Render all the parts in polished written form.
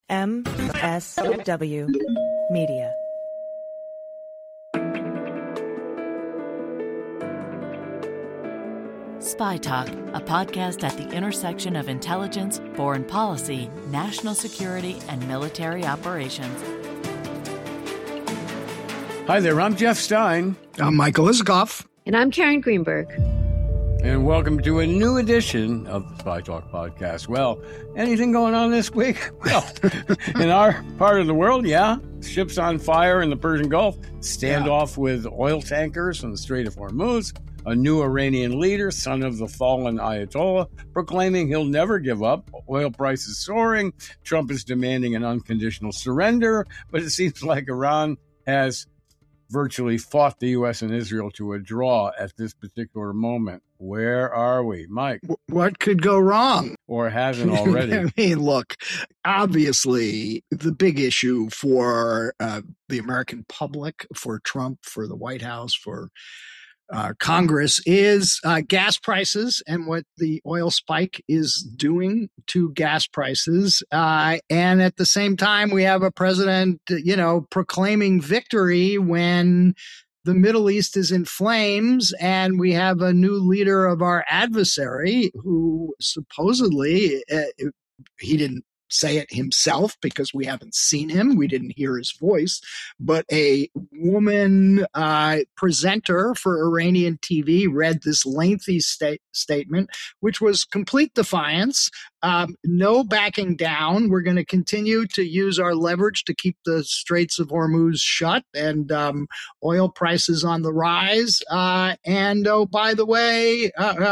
MSW Media. Spy Talk, a podcast at the intersection of intelligence, foreign policy, national security, and military operations. Hi there, I'm Jeff Stein. I'm Michael Isikoff. And I'm Karen Greenberg. And welcome to a new edition of the Spy Talk podcast. Well, anything going on this week? Well, in our part of the world, ships on fire in the Persian Gulf, standoff with oil tankers in the Strait of Hormuz, a new Iranian leader, son of the fallen Ayatollah, proclaiming he'll never give up, oil prices soaring, Trump is demanding an unconditional surrender, but it seems like Iran has virtually fought the U.S. and Israel to a draw at this particular moment. Where are we, Mike? What could go wrong? Or hasn't already? I mean, look, obviously, the big issue for the American public, for Trump, for the White House, for Congress is gas prices and what the oil spike is doing to gas prices. And at the same time, we have a president, proclaiming victory when the Middle East is in flames, and we have a new leader of our adversary who supposedly, he didn't say it himself because we haven't seen him. We didn't hear his voice, but a woman presenter for Iranian TV read this lengthy statement, which was complete defiance, no backing down. We're going to continue to use our leverage to keep the Straits of Hormuz shut and oil prices on the rise. And oh, by the way,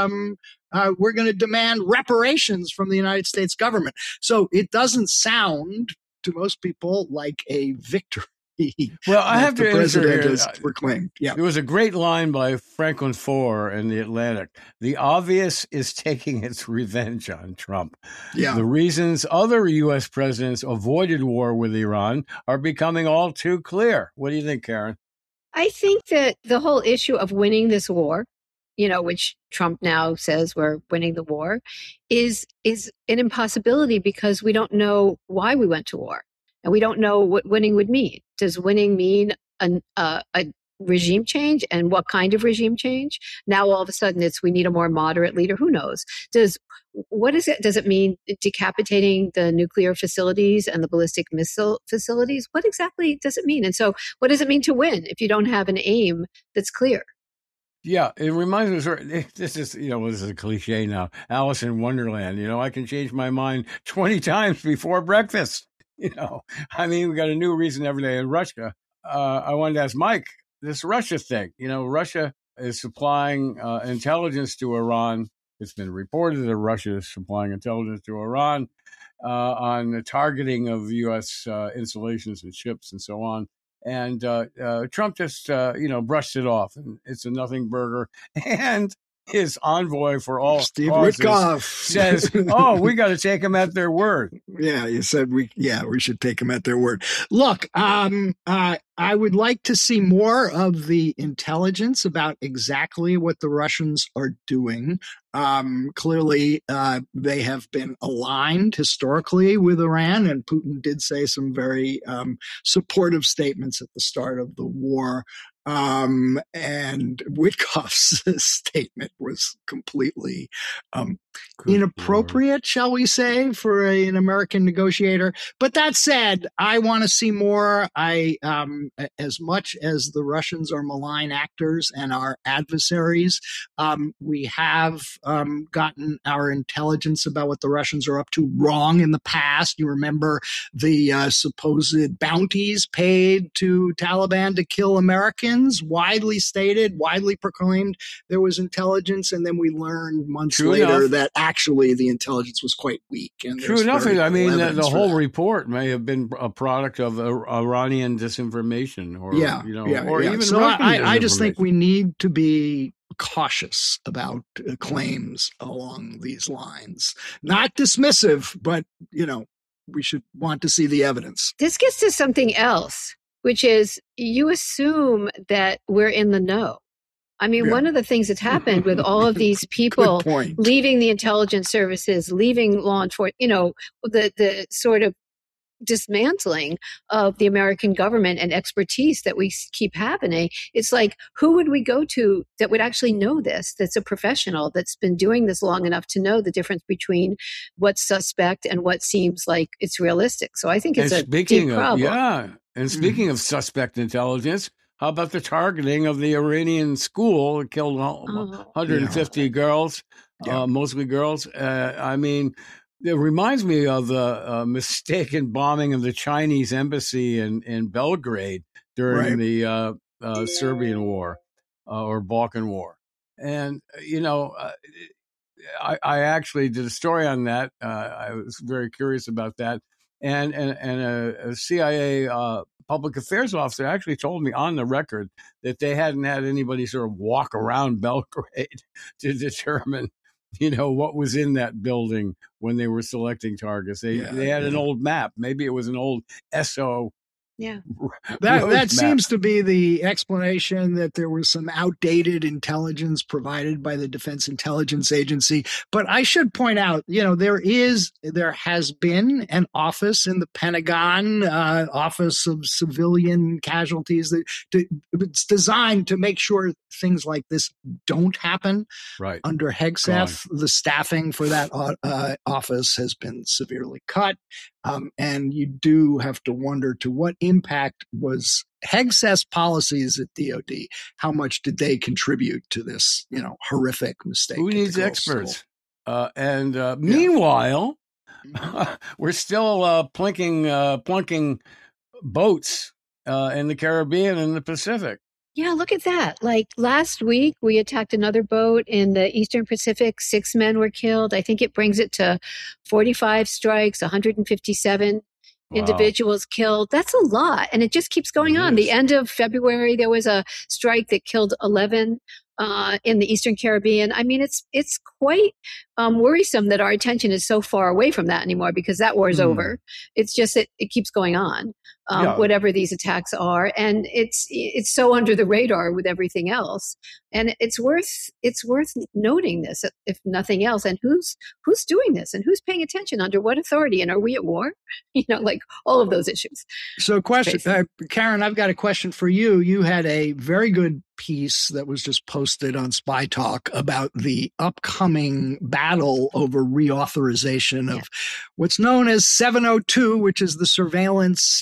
we're going to demand reparations from the United States government. So it doesn't sound to most people like a victory. Well, I have to answer here. Proclaimed. Yeah. There was a great line by Franklin Foer in The Atlantic. The obvious is taking its revenge on Trump. Yeah. The reasons other U.S. presidents avoided war with Iran are becoming all too clear. What do you think, Karen? I think that the whole issue of winning this war, which Trump now says we're winning the war, is an impossibility because we don't know why we went to war. And we don't know what winning would mean. Does winning mean a regime change, and what kind of regime change? Now all of a sudden we need a more moderate leader. Who knows? What is it? Does it mean decapitating the nuclear facilities and the ballistic missile facilities? What exactly does it mean? And so what does it mean to win if you don't have an aim that's clear? Yeah, it reminds me, this is a cliche now, Alice in Wonderland, I can change my mind 20 times before breakfast, I mean, we got a new reason every day in Russia. I wanted to ask Mike, this Russia thing, Russia is supplying intelligence to Iran. It's been reported that Russia is supplying intelligence to Iran on the targeting of U.S. installations and ships and so on. And Trump just, brushed it off. And it's a nothing burger. And his envoy for all Steve causes Witkoff says, we got to take them at their word. Yeah, you said we should take them at their word. Look, I would like to see more of the intelligence about exactly what the Russians are doing. Clearly, they have been aligned historically with Iran, and Putin did say some very supportive statements at the start of the war. And Witkoff's statement was completely inappropriate, shall we say, for an American negotiator. But that said, I want to see more. As much as the Russians are malign actors and our adversaries, we have gotten our intelligence about what the Russians are up to wrong in the past. You remember the supposed bounties paid to Taliban to kill Americans, widely stated, widely proclaimed. There was intelligence, and then we learned months later that actually the intelligence was quite weak. And true enough. I mean, the whole report may have been a product of Iranian disinformation, or even so Russian I just think we need to be cautious about claims along these lines. Not dismissive, but we should want to see the evidence. This gets to something else, which is you assume that we're in the know. I mean, one of the things that's happened with all of these people leaving the intelligence services, leaving law enforcement, the sort of dismantling of the American government and expertise that we keep happening. It's like, who would we go to that would actually know this, that's a professional, that's been doing this long enough to know the difference between what's suspect and what seems like it's realistic. So I think it's a deep problem. Yeah. And speaking of suspect intelligence, how about the targeting of the Iranian school? It killed 150 girls, mostly girls. I mean, it reminds me of the mistaken bombing of the Chinese embassy in Belgrade during the Serbian War or Balkan War. And, I actually did a story on that. I was very curious about that. And a CIA public affairs officer actually told me on the record that they hadn't had anybody sort of walk around Belgrade to determine, what was in that building when they were selecting targets. They had an old map. Maybe it was an old SO. Yeah. That seems to be the explanation, that there was some outdated intelligence provided by the Defense Intelligence Agency. But I should point out, there has been an office in the Pentagon, Office of Civilian Casualties, it's designed to make sure things like this don't happen. Right. Under Hegseth, the staffing for that office has been severely cut. And you do have to wonder, to what impact was Hegseth's policies at DOD? How much did they contribute to this, horrific mistake? Who needs experts? Meanwhile, we're still plunking boats in the Caribbean and the Pacific. Yeah, look at that. Like last week, we attacked another boat in the Eastern Pacific. 6 men were killed. I think it brings it to 45 strikes, 157 individuals killed. That's a lot. And it just keeps going on. The end of February, there was a strike that killed 11 in the Eastern Caribbean. I mean, it's quite worrisome that our attention is so far away from that anymore, because that war is over. It's just that it keeps going on, whatever these attacks are, and it's so under the radar with everything else. And it's worth noting this, if nothing else. And who's doing this, and who's paying attention, under what authority, and are we at war? Like all of those issues. So, question, Karen, I've got a question for you. You had a very good piece that was just posted on Spy Talk about the upcoming battle over reauthorization of what's known as 702, which is the surveillance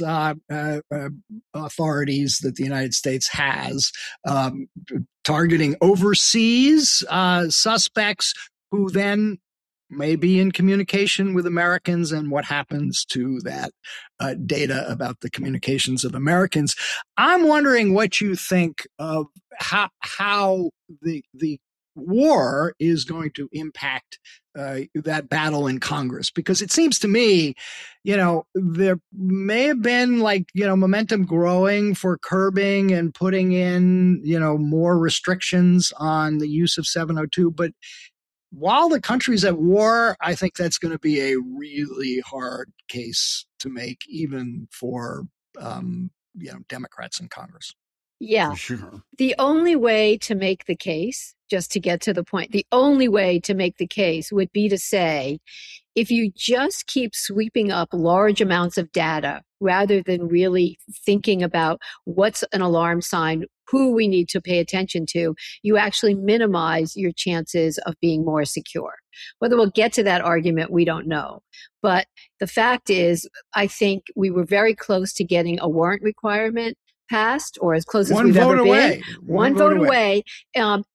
authorities that the United States has, targeting overseas suspects who then may be in communication with Americans, and what happens to that data about the communications of Americans. I'm wondering what you think of how the war is going to impact that battle in Congress, because it seems to me, there may have been momentum growing for curbing and putting in, more restrictions on the use of 702, but while the country's at war, I think that's going to be a really hard case to make, even for Democrats in Congress. Yeah. Sure. The only way to make the case, just to get to the point, the only way to make the case would be to say, if you just keep sweeping up large amounts of data rather than really thinking about what's an alarm sign, who we need to pay attention to, you actually minimize your chances of being more secure. Whether we'll get to that argument, we don't know. But the fact is, I think we were very close to getting a warrant requirement passed, or as close as we've ever been. One vote away. And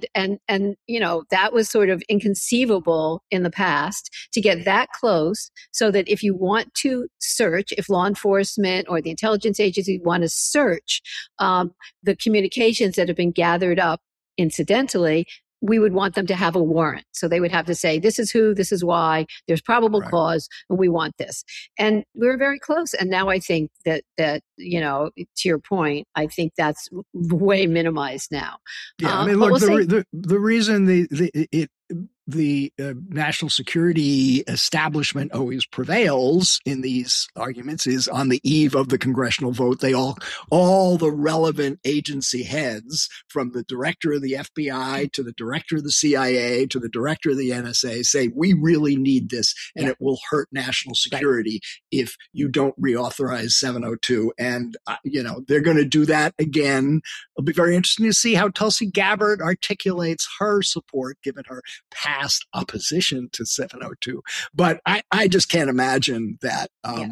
that was sort of inconceivable in the past, to get that close, so that if you want to search, if law enforcement or the intelligence agency want to search the communications that have been gathered up incidentally, we would want them to have a warrant. So they would have to say, this is who, this is why, there's probable cause, and we want this. And we were very close. And now I think that to your point, I think that's way minimized now. Yeah, I mean, look, the reason it the national security establishment always prevails in these arguments is on the eve of the congressional vote, all the relevant agency heads, from the director of the FBI to the director of the CIA to the director of the NSA, say, we really need this, and it will hurt national security if you don't reauthorize 702. And, they're going to do that again. It'll be very interesting to see how Tulsi Gabbard articulates her support, given her past opposition to 702. But I just can't imagine that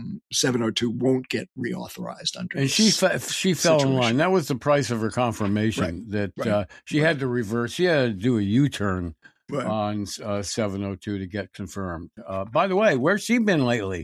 702 won't get reauthorized under and this she fell in line. That was the price of her confirmation, she had to reverse. She had to do a U-turn on 702 to get confirmed. By the way, where's she been lately?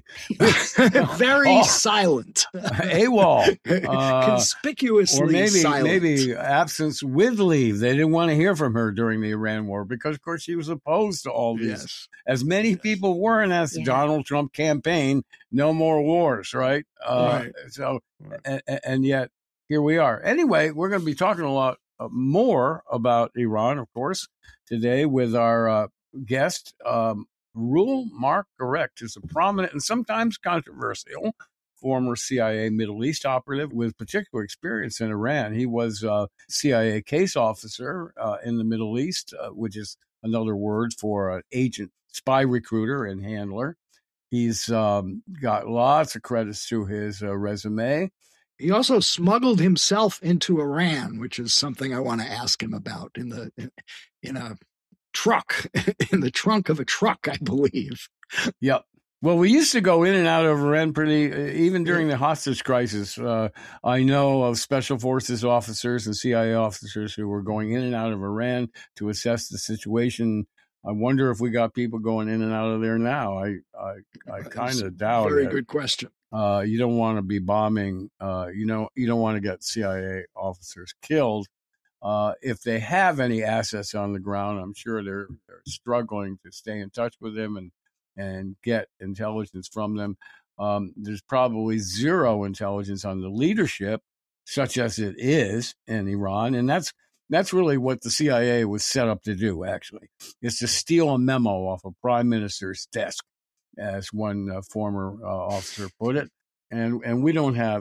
Very silent. AWOL. Conspicuously or silent. maybe absence with leave. They didn't want to hear from her during the Iran war because, of course, she was opposed to all these. As many people were in that Donald Trump campaign, no more wars, right? So, and yet here we are. Anyway, we're going to be talking a lot more about Iran, of course, today with our guest, Reuel Marc Gerecht, who's a prominent and sometimes controversial former CIA Middle East operative with particular experience in Iran. He was a CIA case officer in the Middle East, which is another word for an agent, spy recruiter and handler. He's got lots of credits to his resume. He also smuggled himself into Iran, which is something I want to ask him about in a truck, in the trunk of a truck, I believe. Yep. Well, we used to go in and out of Iran even during the hostage crisis. I know of special forces officers and CIA officers who were going in and out of Iran to assess the situation. I wonder if we got people going in and out of there now. I kind of doubt it. Very good question. You don't want to be bombing. You don't want to get CIA officers killed. If they have any assets on the ground, I'm sure they're struggling to stay in touch with them and get intelligence from them. There's probably zero intelligence on the leadership, such as it is in Iran, and that's really what the CIA was set up to do. Actually, is to steal a memo off a prime minister's desk, as one former officer put it. And we don't have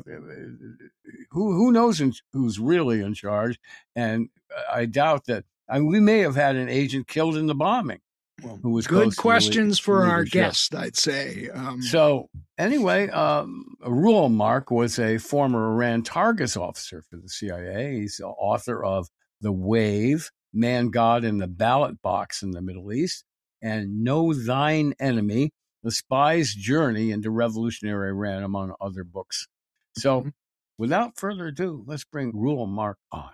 who knows who's really in charge. And I doubt that. We may have had an agent killed in the bombing. Who was good questions for our guest, I'd say. So anyway, Reuel Marc was a former Iran targets officer for the CIA. He's the author of The Wave, Man, God, and the Ballot Box in the Middle East, and Know Thine Enemy, The Spy's Journey into Revolutionary Iran, among other books. So without further ado, let's bring Reuel Marc on.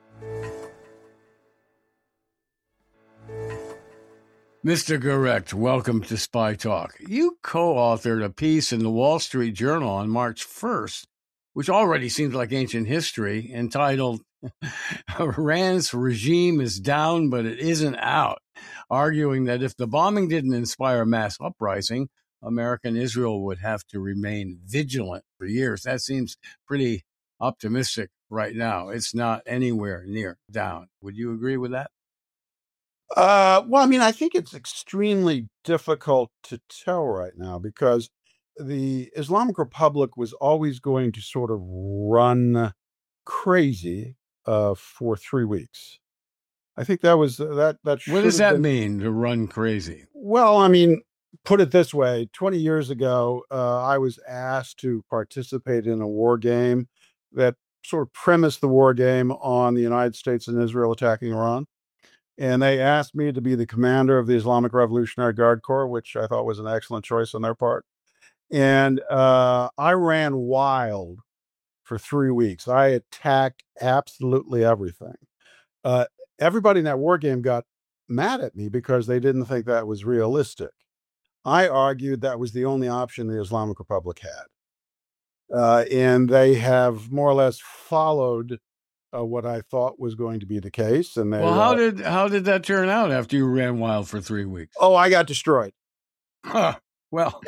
Mr. Gerecht, welcome to Spy Talk. You co-authored a piece in the Wall Street Journal on March 1st, which already seems like ancient history, entitled Iran's Regime is Down, but It Isn't Out, arguing that if the bombing didn't inspire mass uprising, America and Israel would have to remain vigilant for years. That seems pretty optimistic right now. It's not anywhere near down. Would you agree with that? Well, I mean, I think it's extremely difficult to tell right now because the Islamic Republic was always going to sort of run crazy for 3 weeks. I think that was that. What does that mean, to run crazy? Well, I mean, put it this way: 20 years ago, I was asked to participate in a war game that sort of premised the war game on the United States and Israel attacking Iran. And they asked me to be the commander of the Islamic Revolutionary Guard Corps, which I thought was an excellent choice on their part. And I ran wild for 3 weeks. I attacked absolutely everything. Everybody in that war game got mad at me because they didn't think that was realistic. I argued that was the only option the Islamic Republic had. And they have more or less followed what I thought was going to be the case. And they, how did that turn out after you ran wild for 3 weeks? Oh, I got destroyed. Well,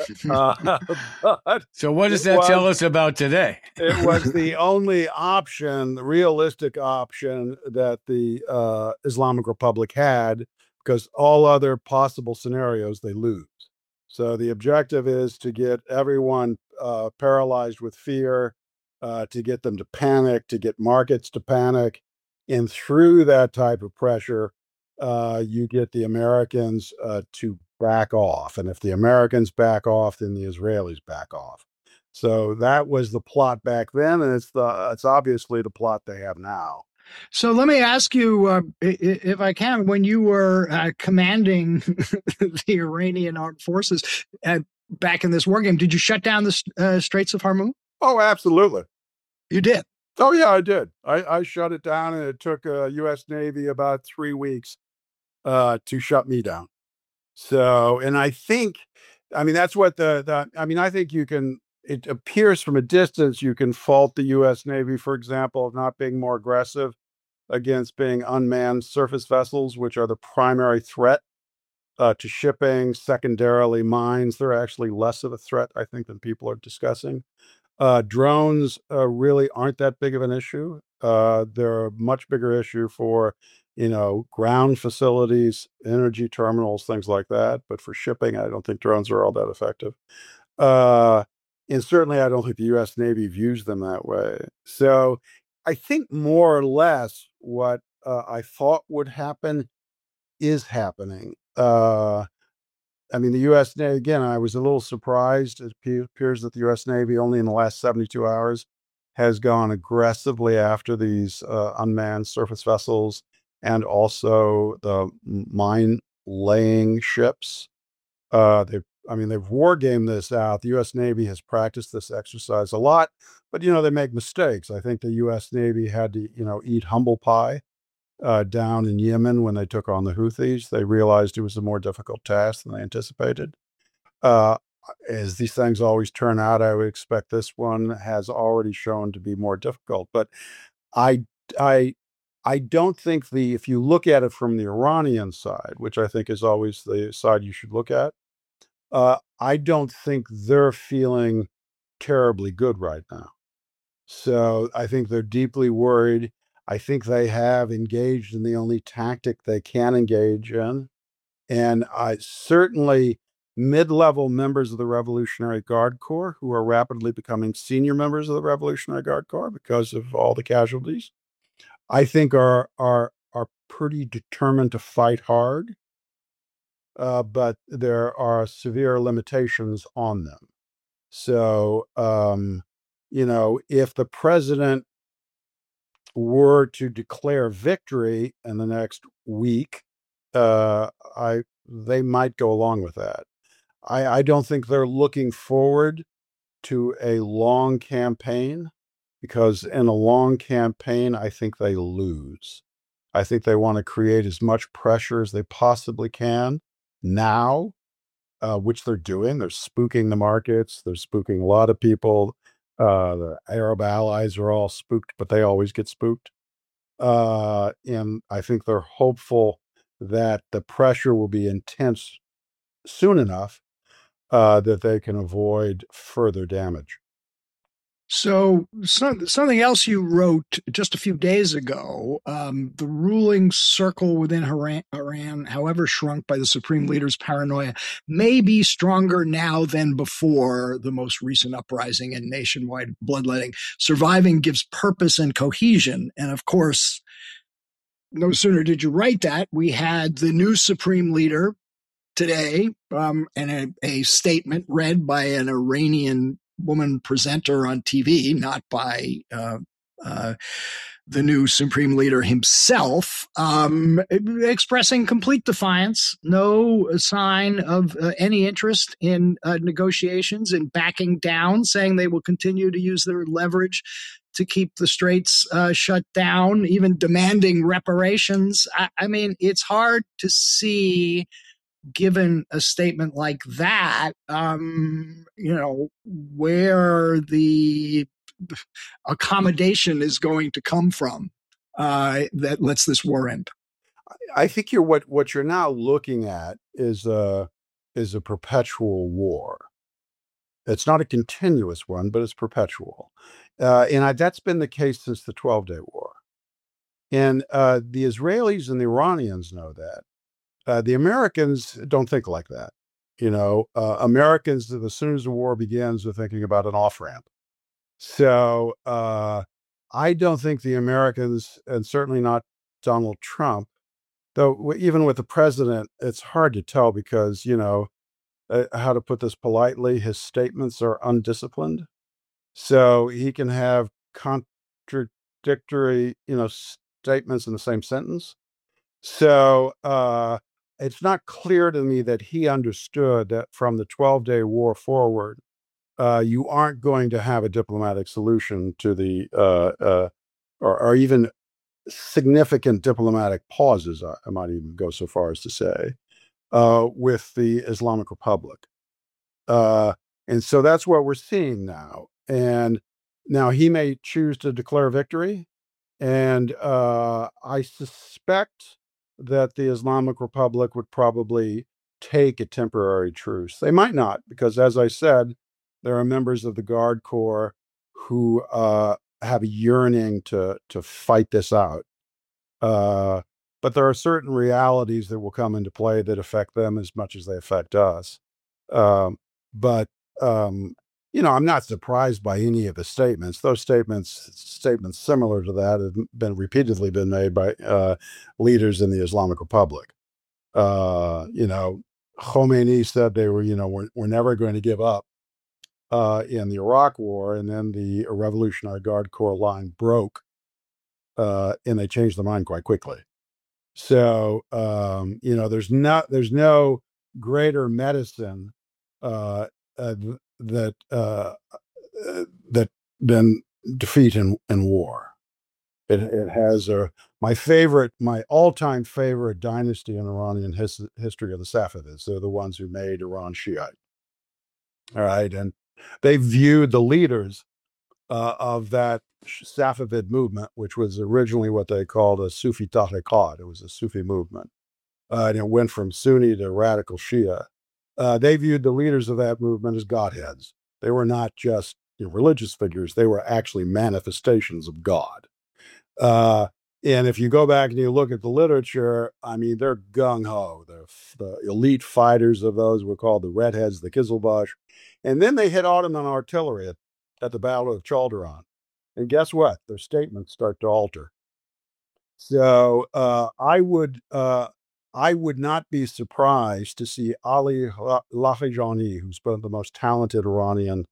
so what does that tell us about today? It was the only option, the realistic option that the Islamic Republic had because all other possible scenarios they lose. So the objective is to get everyone paralyzed with fear, to get them to panic, to get markets to panic. And through that type of pressure, you get the Americans to back off. And if the Americans back off, then the Israelis back off. So that was the plot back then, and it's obviously the plot they have now. So let me ask you, if I can, when you were commanding the Iranian armed forces back in this war game, did you shut down the Straits of Hormuz? Oh, absolutely. You did? Oh, yeah, I did. I shut it down, and it took U.S. Navy about 3 weeks to shut me down. So, and I think, I mean, that's what I think it appears from a distance, you can fault the U.S. Navy, for example, of not being more aggressive against being unmanned surface vessels, which are the primary threat to shipping. Secondarily, mines, they're actually less of a threat, I think, than people are discussing. Drones really aren't that big of an issue. They're a much bigger issue for, ground facilities, energy terminals, things like that. But for shipping, I don't think drones are all that effective. And certainly, I don't think the U.S. Navy views them that way. So I think more or less what I thought would happen is happening. The U.S. Navy, again, I was a little surprised. It appears that the U.S. Navy only in the last 72 hours has gone aggressively after these unmanned surface vessels and also the mine-laying ships. They've war gamed this out. The U.S. Navy has practiced this exercise a lot, but, they make mistakes. I think the U.S. Navy had to, eat humble pie down in Yemen when they took on the Houthis. They realized it was a more difficult task than they anticipated. As these things always turn out, I would expect this one has already shown to be more difficult. But I don't think if you look at it from the Iranian side, which I think is always the side you should look at, I don't think they're feeling terribly good right now. So I think they're deeply worried. I think they have engaged in the only tactic they can engage in. And certainly mid-level members of the Revolutionary Guard Corps, who are rapidly becoming senior members of the Revolutionary Guard Corps because of all the casualties, I think are pretty determined to fight hard. But there are severe limitations on them. So, if the president were to declare victory in the next week, they might go along with that. I don't think they're looking forward to a long campaign, because in a long campaign, I think they lose. I think they want to create as much pressure as they possibly can now, which they're doing. They're spooking the markets. They're spooking a lot of people. The Arab allies are all spooked, but they always get spooked. And I think they're hopeful that the pressure will be intense soon enough that they can avoid further damage. So something else you wrote just a few days ago, the ruling circle within Iran, however shrunk by the supreme leader's paranoia, may be stronger now than before the most recent uprising and nationwide bloodletting. Surviving gives purpose and cohesion. And of course, no sooner did you write that, we had the new supreme leader today, and a statement read by an Iranian woman presenter on TV, not by the new supreme leader himself, expressing complete defiance, no sign of any interest in negotiations and backing down, saying they will continue to use their leverage to keep the straits shut down, even demanding reparations. I mean, it's hard to see, given a statement like that, where the accommodation is going to come from that lets this war end. I think what you're now looking at is a perpetual war. It's not a continuous one, but it's perpetual, and that's been the case since the 12-Day War. And the Israelis and the Iranians know that. The Americans don't think like that. Americans, as soon as the war begins, are thinking about an off ramp. So I don't think the Americans, and certainly not Donald Trump, though even with the president, it's hard to tell because, how to put this politely, his statements are undisciplined. So he can have contradictory, statements in the same sentence. So it's not clear to me that he understood that from the 12-day war forward, you aren't going to have a diplomatic solution to the or even significant diplomatic pauses. I might even go so far as to say with the Islamic Republic, and so that's what we're seeing now. And now he may choose to declare victory, and I suspect that the Islamic Republic would probably take a temporary truce. They might not, because as I said, there are members of the Guard Corps who have a yearning to fight this out. But there are certain realities that will come into play that affect them as much as they affect us. But I'm not surprised by any of the statements. Those statements similar to that have been repeatedly been made by leaders in the Islamic Republic. Khomeini said they were, we're never going to give up in the Iraq War, and then the Revolutionary Guard Corps line broke, and they changed their mind quite quickly. So there's no greater medicine that than defeat in war. It has my all-time favorite dynasty in Iranian history of the Safavids. They're the ones who made Iran Shiite. All right, and they viewed the leaders of that Safavid movement, which was originally what they called a Sufi tariqat. It was a Sufi movement, and it went from Sunni to radical Shia. They viewed the leaders of that movement as godheads. They were not just religious figures; they were actually manifestations of God. And if you go back and you look at the literature, I mean, they're gung ho. The elite fighters of those were called the Redheads, the Kizilbash, and then they hit Ottoman artillery at the Battle of Chaldiran. And guess what? Their statements start to alter. So I would not be surprised to see Ali Larijani, who's the most talented Iranian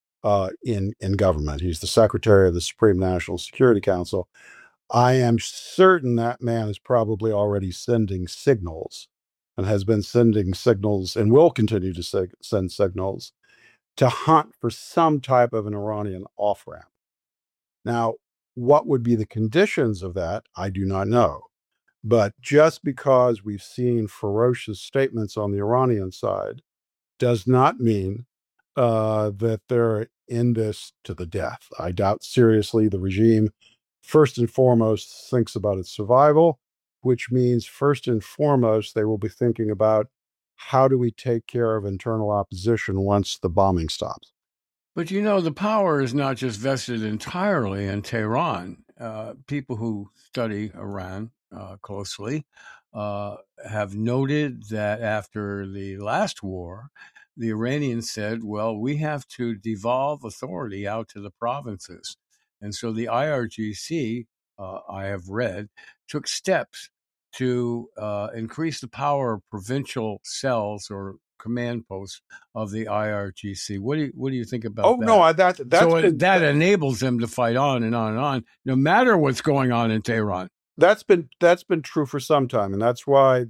in government. He's the secretary of the Supreme National Security Council. I am certain that man is probably already sending signals and has been sending signals and will continue to send signals to hunt for some type of an Iranian off-ramp. Now, what would be the conditions of that? I do not know. But just because we've seen ferocious statements on the Iranian side does not mean that they're in this to the death. I doubt seriously the regime, first and foremost, thinks about its survival, which means first and foremost, they will be thinking about how do we take care of internal opposition once the bombing stops. But the power is not just vested entirely in Tehran. People who study Iran closely have noted that after the last war, the Iranians said, well, we have to devolve authority out to the provinces. And so the IRGC, I have read, took steps to increase the power of provincial cells or command posts of the IRGC. What do you think about that? No, that enables them to fight on and on and on, no matter what's going on in Tehran. That's been true for some time, and that's why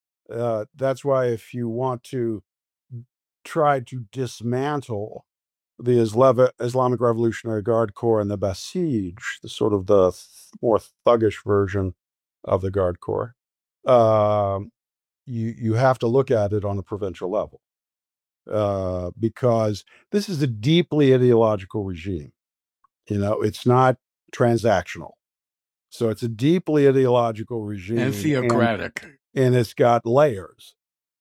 if you want to try to dismantle the Islamic Revolutionary Guard Corps and the Basij, the sort of the more thuggish version of the Guard Corps, you have to look at it on a provincial level, because this is a deeply ideological regime. It's not transactional. So it's a deeply ideological regime. And theocratic. And it's got layers.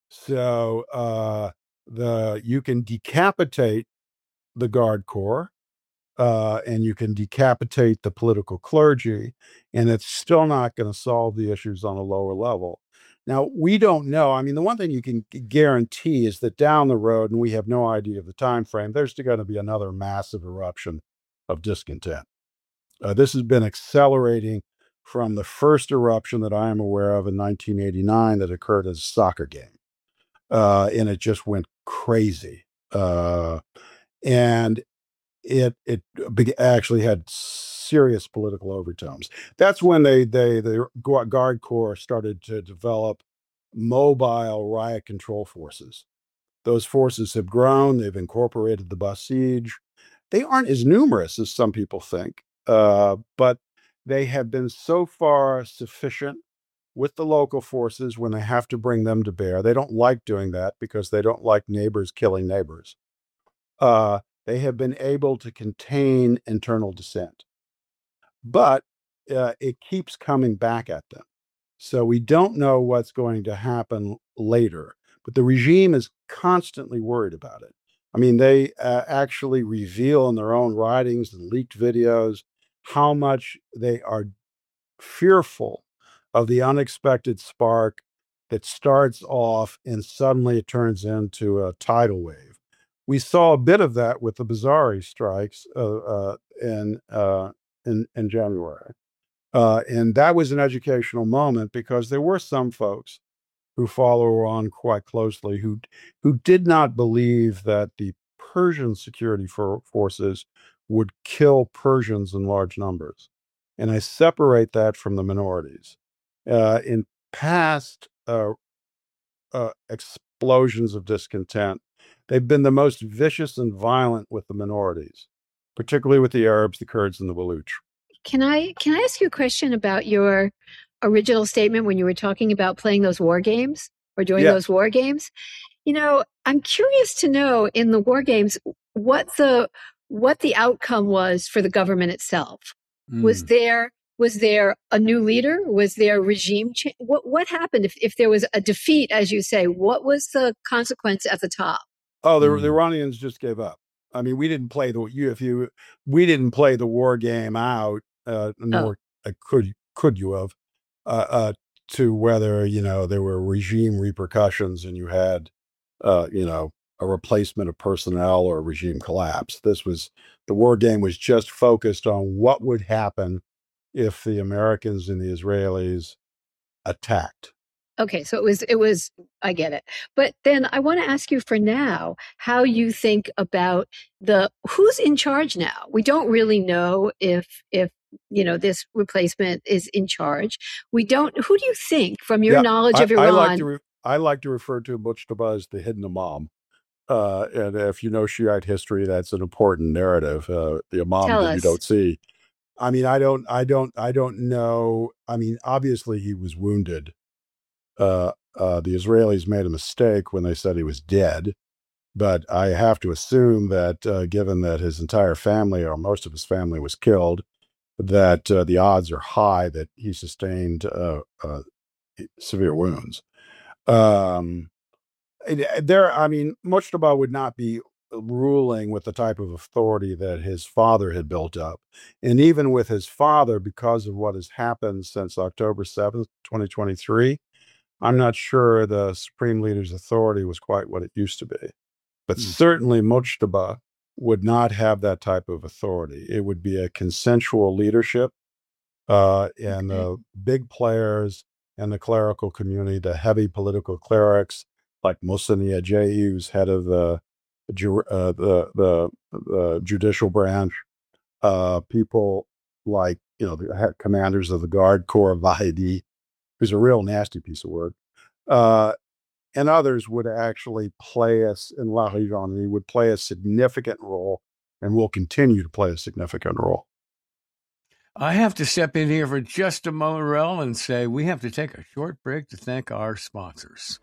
So you can decapitate the Guard Corps, and you can decapitate the political clergy, and it's still not going to solve the issues on a lower level. Now, we don't know. I mean, the one thing you can guarantee is that down the road, and we have no idea of the time frame, there's going to be another massive eruption of discontent. This has been accelerating from the first eruption that I am aware of in 1989 that occurred at a soccer game. And it just went crazy. And it actually had serious political overtones. That's when the Guard Corps started to develop mobile riot control forces. Those forces have grown. They've incorporated the Basij. They aren't as numerous as some people think, but they have been so far sufficient with the local forces when they have to bring them to bear. They don't like doing that because they don't like neighbors killing neighbors. They have been able to contain internal dissent, but it keeps coming back at them. So we don't know what's going to happen later, but the regime is constantly worried about it. I mean, they actually reveal in their own writings and leaked videos how much they are fearful of the unexpected spark that starts off and suddenly it turns into a tidal wave. We saw a bit of that with the Bazari strikes in January. And that was an educational moment because there were some folks who follow Iran quite closely who did not believe that the Persian security forces would kill Persians in large numbers. And I separate that from the minorities. In past explosions of discontent, they've been the most vicious and violent with the minorities, particularly with the Arabs, the Kurds, and the Baluch. Can I ask you a question about your original statement when you were talking about playing those war games or doing those war games? I'm curious to know in the war games what the outcome was for the government itself. Was there a new leader? Was there regime change? What happened if there was a defeat, as you say? What was the consequence at the top? Oh, the Iranians just gave up. I mean, we didn't play the war game out, nor could you have, to whether there were regime repercussions and you had, a replacement of personnel or a regime collapse. The war game was just focused on what would happen if the Americans and the Israelis attacked. Okay, so it was, I get it. But then I want to ask you for now, how you think about who's in charge now. We don't really know if this replacement is in charge. Who do you think from your knowledge of Iran? I like to refer to Mujtaba as the hidden imam. And if you know Shiite history, that's an important narrative. The imam that you don't see. I mean, I don't know. I mean, obviously he was wounded. The Israelis made a mistake when they said he was dead, but I have to assume that given that his entire family or most of his family was killed, that the odds are high that he sustained severe wounds. Mujtaba would not be ruling with the type of authority that his father had built up. And even with his father, because of what has happened since October 7th, 2023, I'm not sure the supreme leader's authority was quite what it used to be. But certainly Mujtaba would not have that type of authority. It would be a consensual leadership, and the big players and the clerical community, the heavy political clerics like Mohsen Ejei, who's head of the judicial branch, people like the commanders of the Guard Corps, Vahidi, who's a real nasty piece of work, and others would actually play in Lahijani would play a significant role and will continue to play a significant role. I have to step in here for just a moment, Rel, and say we have to take a short break to thank our sponsors.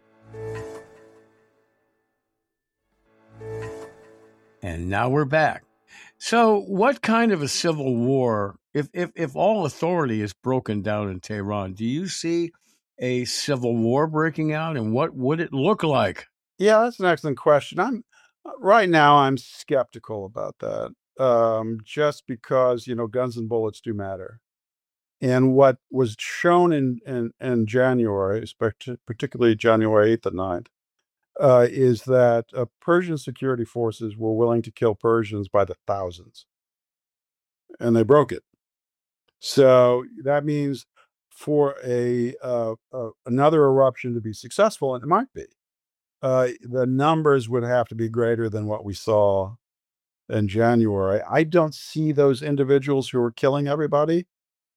And now we're back. So what kind of a civil war, if all authority is broken down in Tehran, do you see a civil war breaking out, and what would it look like? Yeah, that's an excellent question. Right now I'm skeptical about that. Just because, guns and bullets do matter. And what was shown in January, particularly January 8th and 9th, is that Persian security forces were willing to kill Persians by the thousands, and they broke it. So that means for another eruption to be successful, and it might be, the numbers would have to be greater than what we saw in January. I don't see those individuals who are killing everybody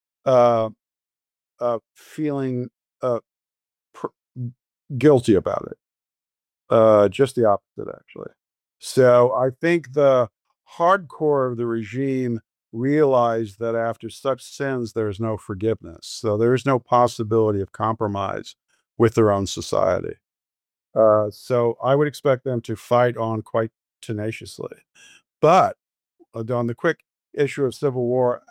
feeling guilty about it. Just the opposite, actually. So I think the hardcore of the regime realized that after such sins, there's no forgiveness. So there is no possibility of compromise with their own society. So I would expect them to fight on quite tenaciously. But on the quick issue of civil war,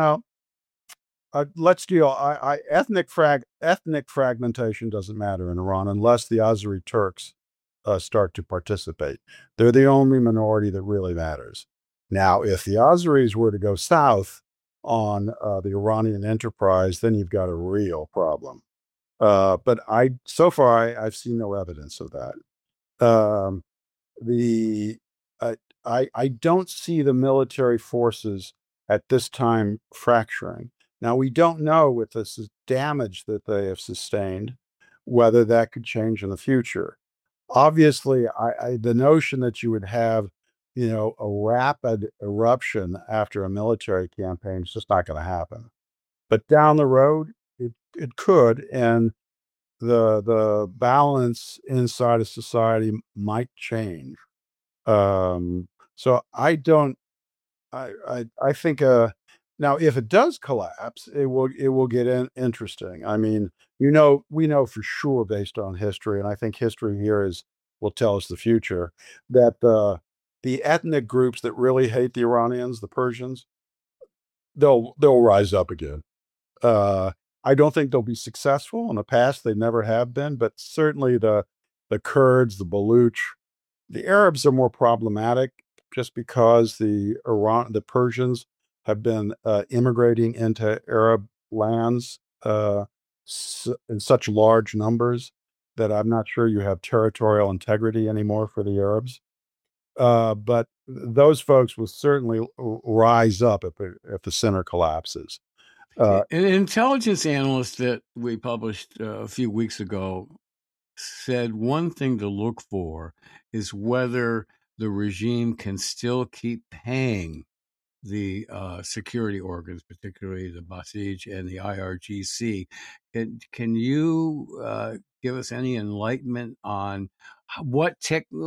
let's deal. Ethnic fragmentation doesn't matter in Iran unless the Azeri Turks start to participate. They're the only minority that really matters. Now, if the Azeris were to go south on the Iranian enterprise, then you've got a real problem. But so far I've seen no evidence of that. I don't see the military forces at this time fracturing. Now, we don't know with this damage that they have sustained whether that could change in the future. Obviously, the notion that you would have, a rapid eruption after a military campaign is just not going to happen. But down the road, it could, and the balance inside a society might change. So I don't. I think now if it does collapse, it will get interesting. I mean, we know for sure based on history, and I think history here will tell us the future, that the ethnic groups that really hate the Iranians, the Persians, they'll rise up again. I don't think they'll be successful. In the past, they never have been, but certainly the Kurds, the Baluch, the Arabs are more problematic just because the Persians have been immigrating into Arab lands in such large numbers that I'm not sure you have territorial integrity anymore for the Arabs. But those folks will certainly rise up if the center collapses. An intelligence analyst that we published a few weeks ago said one thing to look for is whether the regime can still keep paying the security organs, particularly the Basij and the IRGC. Can you give us any enlightenment on what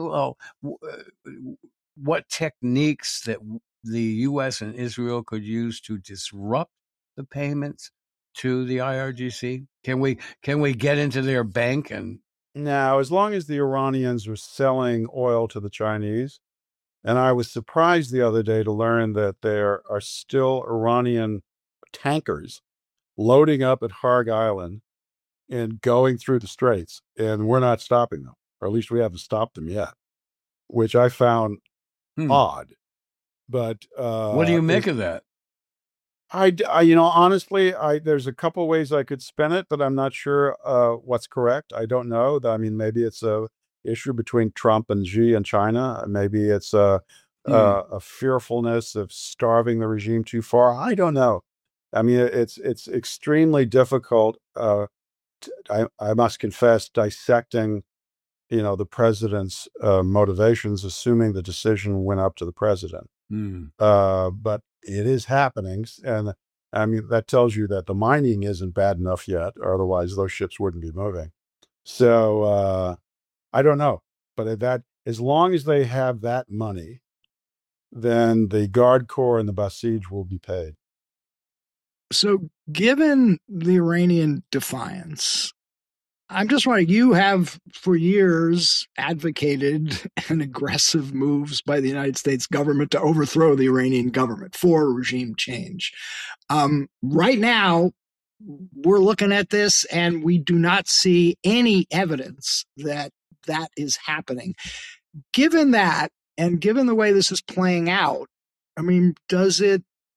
techniques that the U.S. and Israel could use to disrupt the payments to the IRGC? Can we get into their bank? And now, as long as the Iranians are selling oil to the Chinese, and I was surprised the other day to learn that there are still Iranian tankers loading up at Harg Island and going through the straits, and we're not stopping them, or at least we haven't stopped them yet, which I found odd. But what do you make of that? I honestly, there's a couple ways I could spin it, but I'm not sure what's correct. I don't know. I mean, maybe it's a issue between Trump and Xi and China. Maybe it's a fearfulness of starving the regime too far. I don't know. I mean, it's extremely difficult. I must confess, dissecting, the president's motivations, assuming the decision went up to the president. But it is happening, and I mean that tells you that the mining isn't bad enough yet, or otherwise those ships wouldn't be moving. So I don't know, but as long as they have that money, then the Guard Corps and the Basij will be paid. So, given the Iranian defiance, I'm just wondering, you have for years advocated an aggressive moves by the United States government to overthrow the Iranian government for regime change. Right now, we're looking at this and we do not see any evidence that that is happening. Given that, and given the way this is playing out, I mean, does it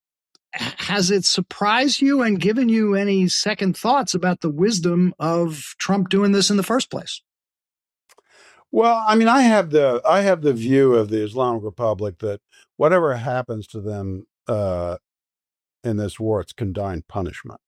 has it surprised you and given you any second thoughts about the wisdom of Trump doing this in the first place? Well, I mean, I have the view of the Islamic Republic that whatever happens to them in this war, it's condign punishment.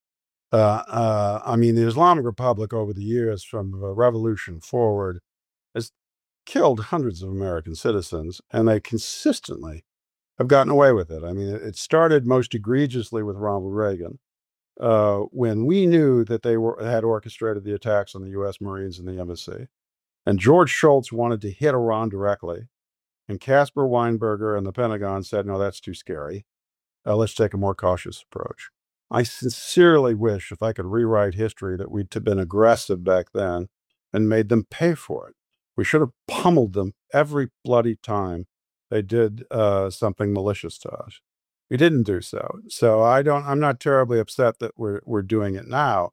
I mean, the Islamic Republic over the years, from the revolution forward, has killed hundreds of American citizens, and they consistently have gotten away with it. I mean, it started most egregiously with Ronald Reagan, when we knew that they had orchestrated the attacks on the U.S. Marines and the embassy, and George Shultz wanted to hit Iran directly, and Caspar Weinberger and the Pentagon said, "No, that's too scary. Let's take a more cautious approach." I sincerely wish, if I could rewrite history, that we'd been aggressive back then and made them pay for it. We should have pummeled them every bloody time they did something malicious to us. We didn't do so. So I'm not terribly upset that we're doing it now.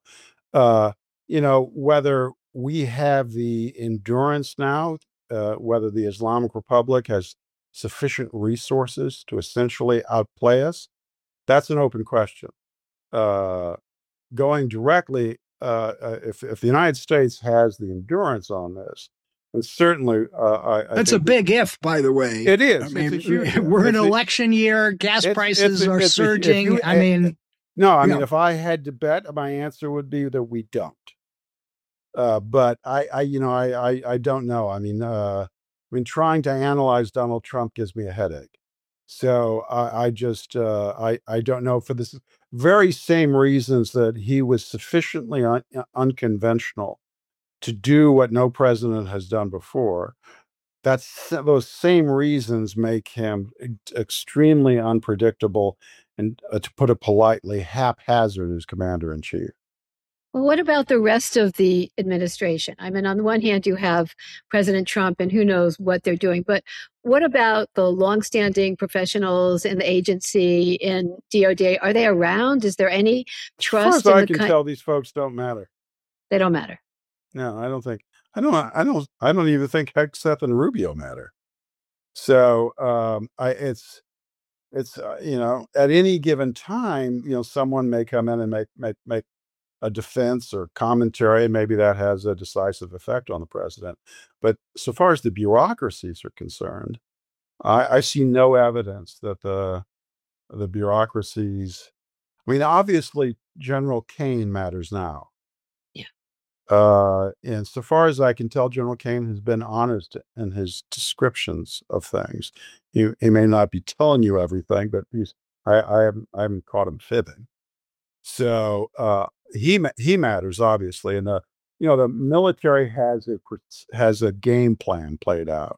Whether we have the endurance now, whether the Islamic Republic has sufficient resources to essentially outplay us, that's an open question. Going directly, if the United States has the endurance on this, and certainly, that's a big if, by the way. It is. I mean, we're in election year. Gas prices are surging. If I had to bet, my answer would be that we don't. But I don't know. I mean, trying to analyze Donald Trump gives me a headache. So I don't know, for the very same reasons that he was sufficiently unconventional to do what no president has done before. Those same reasons make him extremely unpredictable and, to put it politely, haphazard as commander-in-chief. Well, what about the rest of the administration? I mean, on the one hand, you have President Trump, and who knows what they're doing. But what about the longstanding professionals in the agency, in DOD? Are they around? Is there any trust? As far as I can tell, these folks don't matter. They don't matter. No, I don't think. I don't even think Hegseth and Rubio matter. So it's at any given time, someone may come in and make a defense or commentary, and maybe that has a decisive effect on the president. But so far as the bureaucracies are concerned, I see no evidence that the bureaucracies. I mean, obviously, General Kane matters now. Yeah. And so far as I can tell, General Kane has been honest in his descriptions of things. He may not be telling you everything, but I haven't caught him fibbing. So he matters, obviously, and the military has a game plan played out,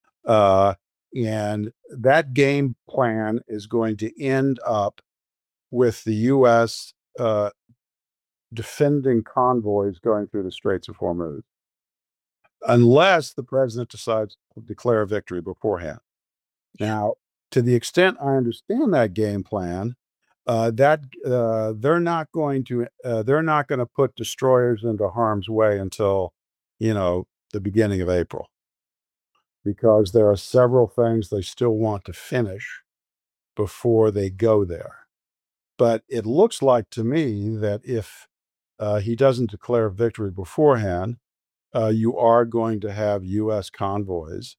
and that game plan is going to end up with the U.S. Defending convoys going through the Straits of Hormuz, unless the president decides to declare victory beforehand. Now, to the extent I understand that game plan, they're not going to put destroyers into harm's way until the beginning of April, because there are several things they still want to finish before they go there. But it looks like to me that if he doesn't declare victory beforehand, you are going to have U.S. convoys,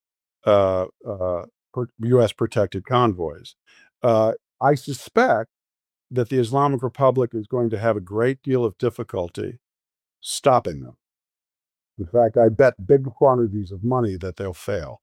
U.S. protected convoys. I suspect that the Islamic Republic is going to have a great deal of difficulty stopping them. In fact, I bet big quantities of money that they'll fail.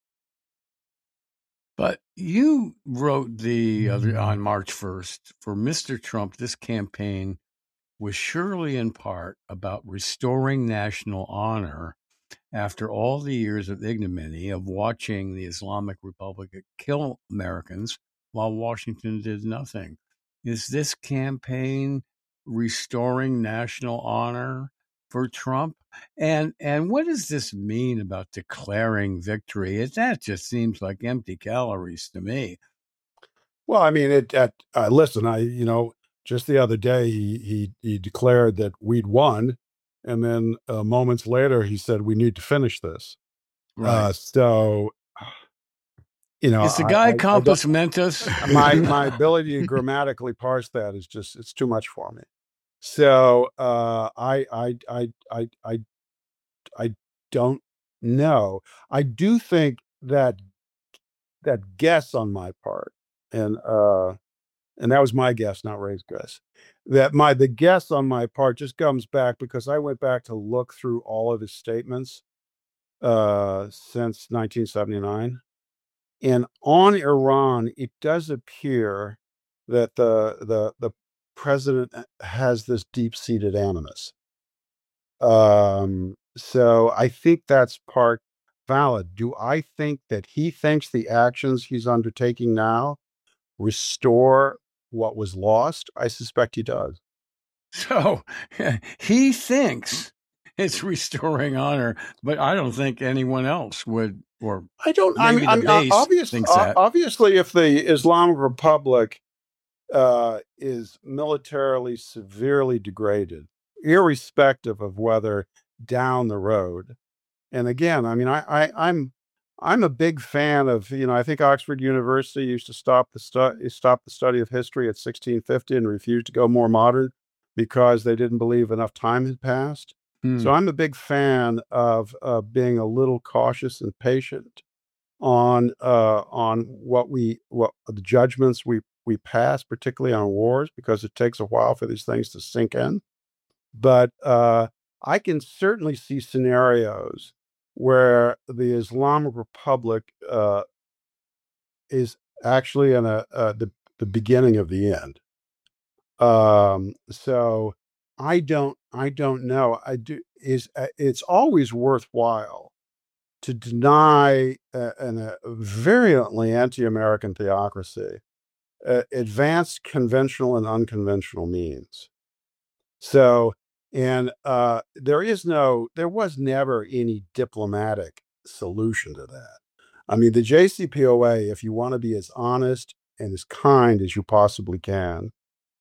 But you wrote on March 1st, for Mr. Trump, this campaign was surely in part about restoring national honor after all the years of ignominy of watching the Islamic Republic kill Americans while Washington did nothing. Is this campaign restoring national honor for Trump? And what does this mean about declaring victory? That just seems like empty calories to me. Well, I mean, listen, just the other day he declared that we'd won, and then moments later he said we need to finish this. Right. So You know, Is the guy I don't, compos mentis? my ability to grammatically parse that is just, it's too much for me. So I don't know. I do think that guess on my part, and that was my guess, not Ray's guess. The guess on my part just comes back because I went back to look through all of his statements since 1979, and on Iran, it does appear that the president has this deep seated animus. So I think that's part valid. Do I think that he thinks the actions he's undertaking now restore what was lost? I suspect he does. So he thinks it's restoring honor, but I don't think anyone else would, or maybe the base thinks that. Obviously, if the Islamic Republic is militarily severely degraded, irrespective of whether down the road. And again, I mean, I'm a big fan of, I think Oxford University used to stop the study of history at 1650 and refused to go more modern because they didn't believe enough time had passed. So I'm a big fan of being a little cautious and patient on what the judgments we pass, particularly on wars, because it takes a while for these things to sink in. But I can certainly see scenarios where the Islamic Republic is actually in the beginning of the end. So I don't know. It's always worthwhile to deny a virulently anti-American theocracy advanced conventional and unconventional means. So, and there was never any diplomatic solution to that. I mean, the JCPOA, if you want to be as honest and as kind as you possibly can,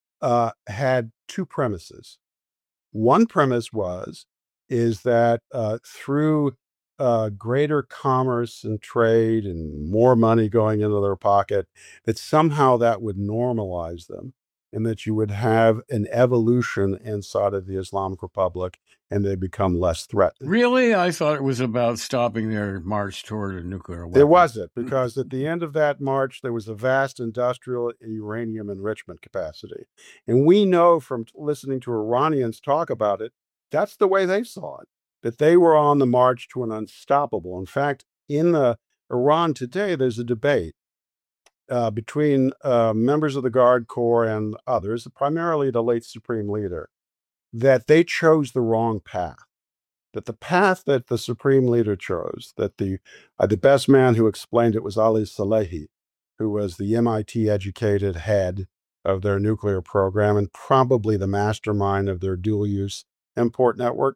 had two premises. One premise is that through greater commerce and trade and more money going into their pocket, that somehow that would normalize them, and that you would have an evolution inside of the Islamic Republic and they become less threatened. Really? I thought it was about stopping their march toward a nuclear weapon. There wasn't, because at the end of that march, there was a vast industrial uranium enrichment capacity. And we know from listening to Iranians talk about it, that's the way they saw it, that they were on the march to an unstoppable. In fact, in Iran today, there's a debate between members of the Guard Corps and others, primarily the late Supreme Leader, that they chose the wrong path. That the path that the Supreme Leader chose, that the best man who explained it was Ali Salehi, who was the MIT-educated head of their nuclear program and probably the mastermind of their dual-use import network.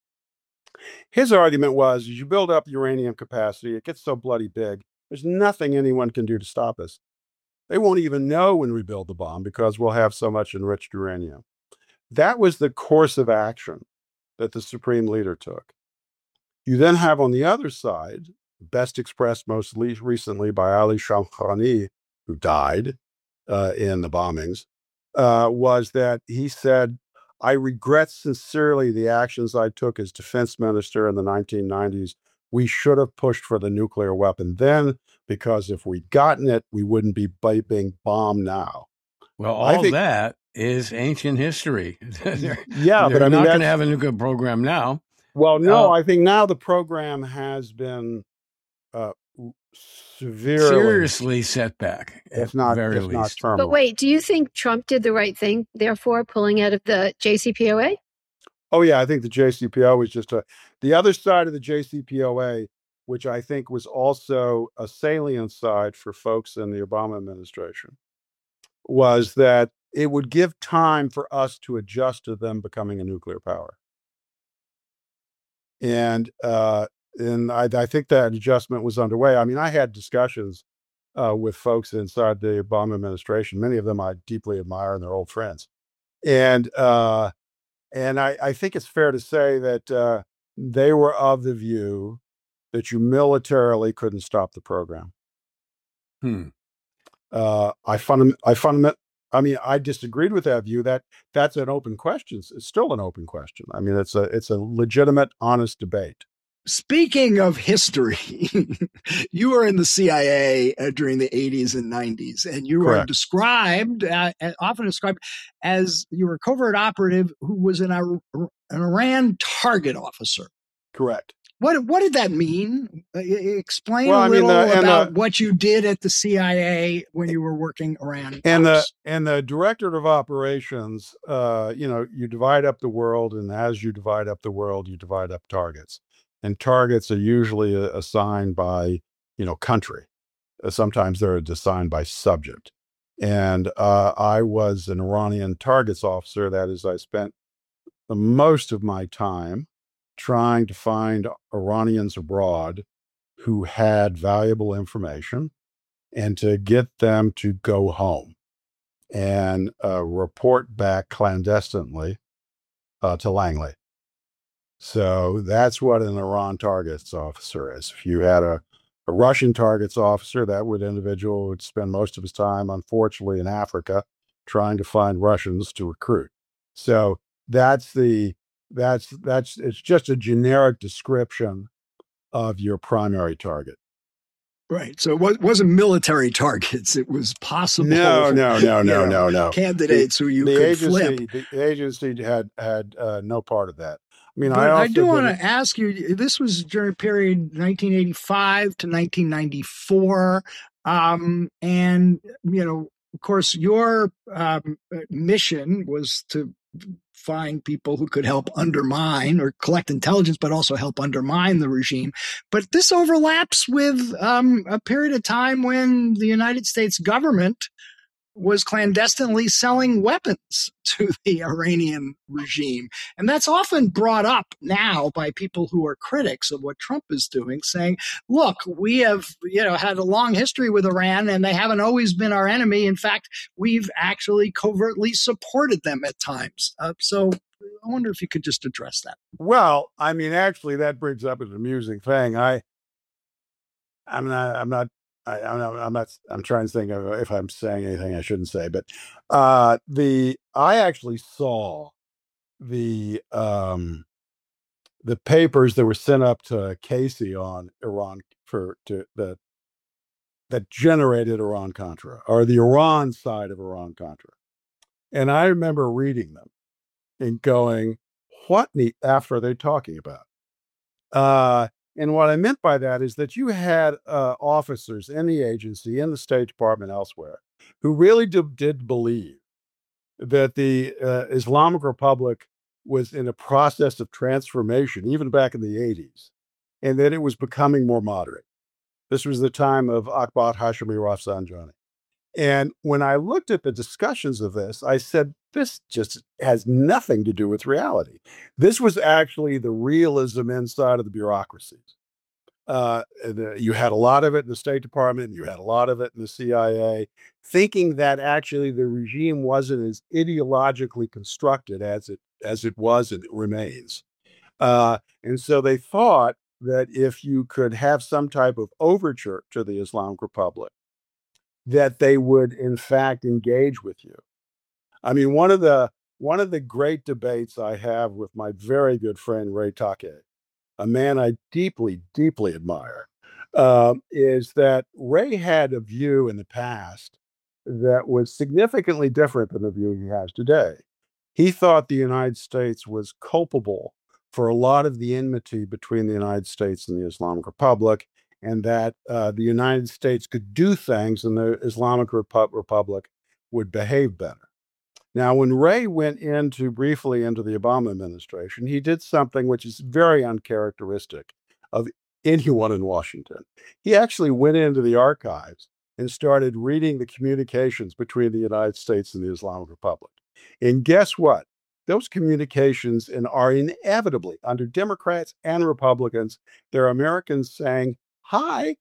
His argument was, as you build up uranium capacity, it gets so bloody big, there's nothing anyone can do to stop us. They won't even know when we build the bomb because we'll have so much enriched uranium. That was the course of action that the Supreme Leader took. You then have on the other side, best expressed most recently by Ali Shamkhani, who died in the bombings, was that he said, I regret sincerely the actions I took as defense minister in the 1990s. We should have pushed for the nuclear weapon then, because if we'd gotten it, we wouldn't be being bombed now. Well, all that is ancient history. Yeah, but I mean, not going to have a nuclear program now. Well, no, I think now the program has been seriously set back, if not terminal. But wait, do you think Trump did the right thing, therefore, pulling out of the JCPOA? Oh, yeah, I think the JCPOA was just the other side of the JCPOA, which I think was also a salient side for folks in the Obama administration, was that it would give time for us to adjust to them becoming a nuclear power. And I think that adjustment was underway. I mean, I had discussions with folks inside the Obama administration, many of them I deeply admire and they're old friends. And I think it's fair to say that they were of the view that you militarily couldn't stop the program. Hmm. I disagreed with that view. That's an open question. It's still an open question. I mean, it's a legitimate, honest debate. Speaking of history, you were in the CIA during the 80s and 90s, and you are Correct. described, often described as you were a covert operative who was an Iran target officer. Correct. What did that mean? Explain Well, a I mean, little about what you did at the CIA when you were working Iran. And the director of operations, you divide up the world, and as you divide up the world, you divide up targets. And targets are usually assigned by, country. Sometimes they're assigned by subject. And I was an Iranian targets officer. That is, I spent the most of my time trying to find Iranians abroad who had valuable information and to get them to go home and report back clandestinely to Langley. So that's what an Iran targets officer is. If you had a Russian targets officer, that individual would spend most of his time, unfortunately, in Africa trying to find Russians to recruit. So it's just a generic description of your primary target. Right. So it wasn't military targets. It was possible. No. Candidates who you could flip. The agency had no part of that. I mean, but I do want to ask you, this was during period 1985 to 1994. And, of course, your mission was to find people who could help undermine or collect intelligence, but also help undermine the regime. But this overlaps with a period of time when the United States government was clandestinely selling weapons to the Iranian regime. And that's often brought up now by people who are critics of what Trump is doing, saying, look, we have, had a long history with Iran and they haven't always been our enemy. In fact, we've actually covertly supported them at times. So I wonder if you could just address that. Well, I mean, actually, that brings up an amusing thing. I'm trying to think of if I'm saying anything I shouldn't say, but I actually saw the papers that were sent up to Casey on Iran that generated Iran-Contra, or the Iran side of Iran-Contra. And I remember reading them and going, what after are they talking about? And what I meant by that is that you had officers in the agency, in the State Department, elsewhere, who really did believe that the Islamic Republic was in a process of transformation, even back in the 80s, and that it was becoming more moderate. This was the time of Akbar Hashemi Rafsanjani. And when I looked at the discussions of this, I said, this just has nothing to do with reality. This was actually the realism inside of the bureaucracies. You had a lot of it in the State Department, you had a lot of it in the CIA, thinking that actually the regime wasn't as ideologically constructed as it was and it remains. And so they thought that if you could have some type of overture to the Islamic Republic, that they would in fact engage with you. I mean, one of the great debates I have with my very good friend Ray Take, a man I deeply, deeply admire, is that Ray had a view in the past that was significantly different than the view he has today. He thought the United States was culpable for a lot of the enmity between the United States and the Islamic Republic, and that the United States could do things and the Islamic Republic would behave better. Now, when Ray went briefly into the Obama administration, he did something which is very uncharacteristic of anyone in Washington. He actually went into the archives and started reading the communications between the United States and the Islamic Republic. And guess what? Those communications are inevitably, under Democrats and Republicans, there are Americans saying, hi,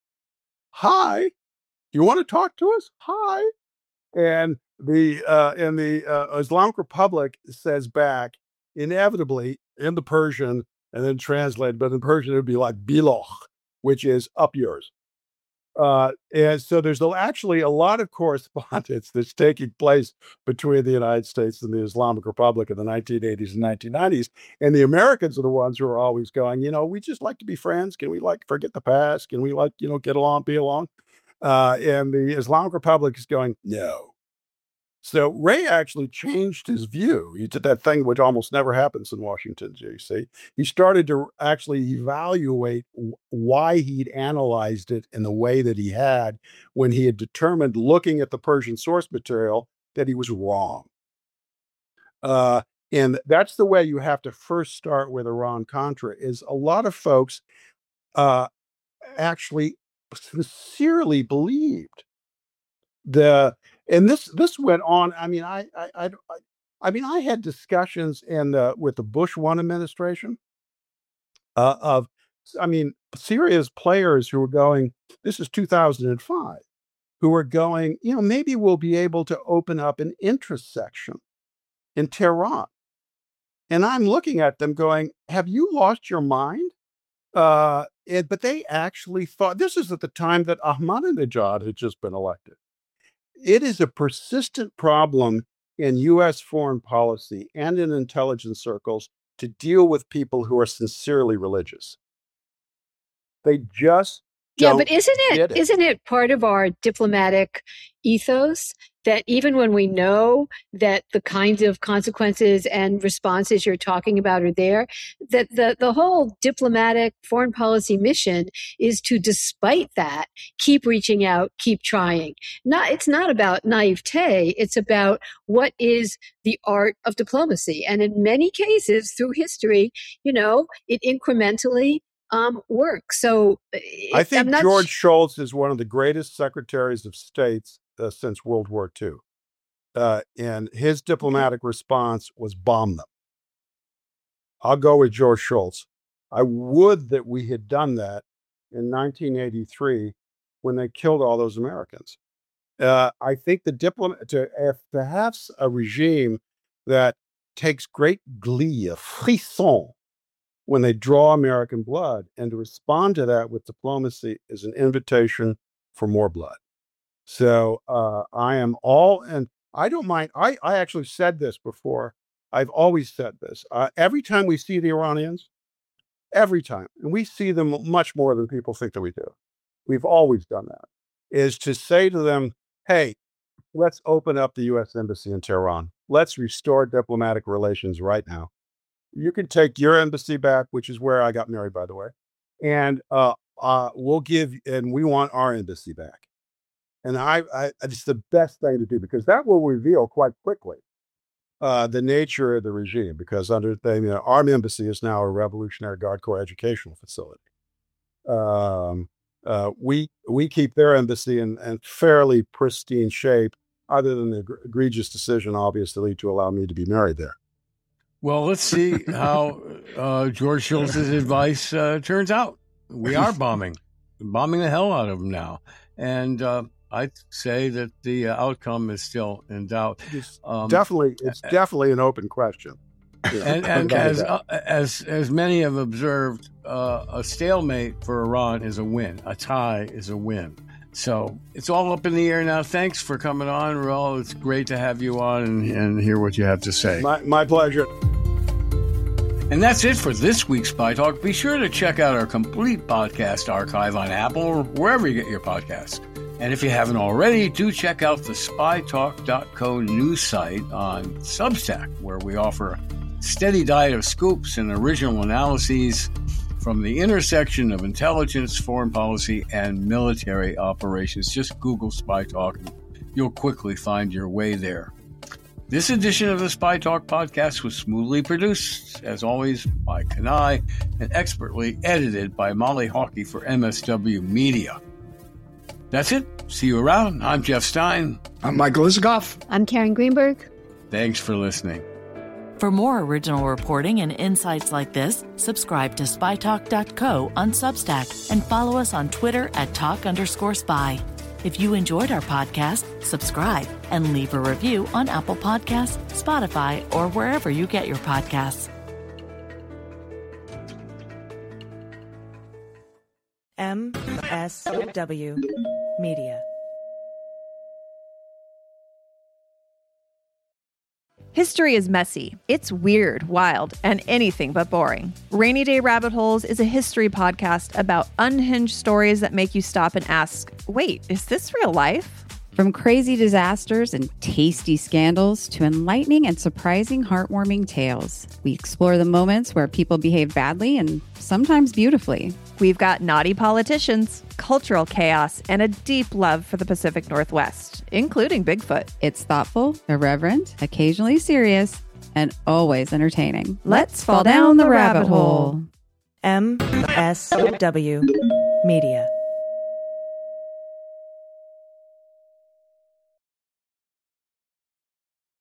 you want to talk to us? Hi. And the Islamic Republic says back, inevitably in the Persian and then translated, but in Persian it would be like biloch, which is up yours. And so there's actually a lot of correspondence that's taking place between the United States and the Islamic Republic in the 1980s and 1990s. And the Americans are the ones who are always going, we just like to be friends. Can we forget the past? Can we get along, be along? And the Islamic Republic is going, no. So Ray actually changed his view. He did that thing which almost never happens in Washington, D.C. He started to actually evaluate why he'd analyzed it in the way that he had when he had determined, looking at the Persian source material, that he was wrong. And that's the way you have to first start with Iran-Contra, is a lot of folks actually sincerely believed and this went on. I mean, I had discussions with the Bush 1 administration Syria's players who were going, this is 2005, who were going, maybe we'll be able to open up an interest section in Tehran. And I'm looking at them going, have you lost your mind? But they actually thought, this is at the time that Ahmadinejad had just been elected. It is a persistent problem in U.S. foreign policy and in intelligence circles to deal with people who are sincerely religious. They just but isn't it part of our diplomatic ethos that even when we know that the kinds of consequences and responses you're talking about are there, that the whole diplomatic foreign policy mission is to, despite that, keep reaching out, keep trying. It's not about naivete. It's about what is the art of diplomacy. And in many cases through history, it incrementally works. So I think George Shultz is one of the greatest secretaries of state since World War II. And his diplomatic response was bomb them. I'll go with George Shultz. I would that we had done that in 1983 when they killed all those Americans. I think to have a regime that takes great glee, a frisson, when they draw American blood, and to respond to that with diplomacy is an invitation for more blood. So I am all, and I don't mind. I actually said this before. I've always said this. Every time we see the Iranians, every time, and we see them much more than people think that we do. We've always done that, is to say to them, hey, let's open up the U.S. Embassy in Tehran. Let's restore diplomatic relations right now. You can take your embassy back, which is where I got married, by the way, and we want our embassy back. And it's the best thing to do, because that will reveal quite quickly the nature of the regime, because our embassy is now a Revolutionary Guard Corps educational facility. We keep their embassy in fairly pristine shape, other than the egregious decision, obviously, to allow me to be married there. Well, let's see how George Shultz's advice turns out. We are bombing the hell out of them now. And I'd say that the outcome is still in doubt. It's definitely an open question. And as many have observed, a stalemate for Iran is a win. A tie is a win. So it's all up in the air now. Thanks for coming on, Raul. It's great to have you on and hear what you have to say. My pleasure. And that's it for this week's Spy Talk. Be sure to check out our complete podcast archive on Apple or wherever you get your podcasts. And if you haven't already, do check out the spytalk.co news site on Substack, where we offer a steady diet of scoops and original analyses from the intersection of intelligence, foreign policy, and military operations. Just Google Spy Talk and you'll quickly find your way there. This edition of the Spy Talk podcast was smoothly produced, as always, by Kanai and expertly edited by Molly Hawkey for MSW Media. That's it. See you around. I'm Jeff Stein. I'm Michael Isikoff. I'm Karen Greenberg. Thanks for listening. For more original reporting and insights like this, subscribe to spytalk.co on Substack and follow us on Twitter at @talk_spy. If you enjoyed our podcast, subscribe and leave a review on Apple Podcasts, Spotify, or wherever you get your podcasts. MSW MSW Media. History is messy. It's weird, wild, and anything but boring. Rainy Day Rabbit Holes is a history podcast about unhinged stories that make you stop and ask, wait, is this real life? From crazy disasters and tasty scandals to enlightening and surprising heartwarming tales, we explore the moments where people behave badly and sometimes beautifully. We've got naughty politicians, cultural chaos, and a deep love for the Pacific Northwest, including Bigfoot. It's thoughtful, irreverent, occasionally serious, and always entertaining. Let's fall down the rabbit hole. MSW Media.